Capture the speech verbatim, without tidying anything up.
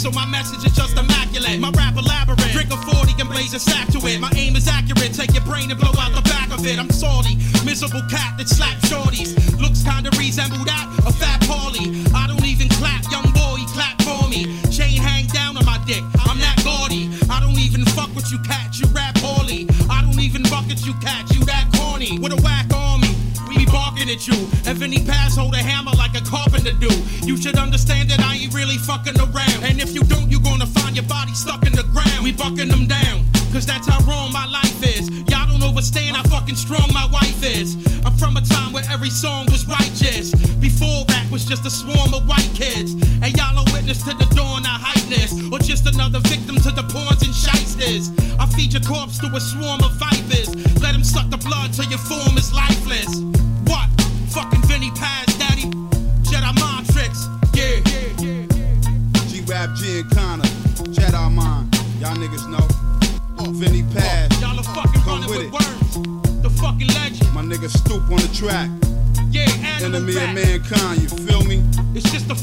so my message is just immaculate. My rap elaborate, drink a forty and blaze a sack to it. My aim is accurate, take your brain and blow out the back of it. I'm salty, miserable cat that slaps shorties. Looks kinda resemble that, a fat Paulie. I don't even clap, young boy, he clap for me. Chain hang down on my dick, I'm that gaudy. I don't even fuck with you cats, you rap poorly. I don't even bucket you cats, you that corny. With a whack on me, we be barking at you. If any pass, hold a hammer like a carpenter do. You should understand that I ain't really fucking around. And if you don't, you gonna find your body stuck in the ground. We bucking them down, cause that's how wrong my life is. Y'all don't understand how fucking strong my wife is. I'm from a time where every song was righteous. Before that was just a swarm of white kids. And y'all are witness to the dawn of hypeness, or just another victim to the pawns and shysters. I feed your corpse to a swarm of vipers. Let them suck the blood till your form is lifeless. What? Fucking Vinny Paz, daddy? Jedi mind tricks, yeah. G-Rap, G and Connor, Jedi mind, y'all niggas know. Oh, Vinny Paz, oh, y'all are fucking come running with, with it. worms. The fucking legend. My nigga Stoop on the track. Yeah, Enemy rap. of mankind, you feel me? It's just a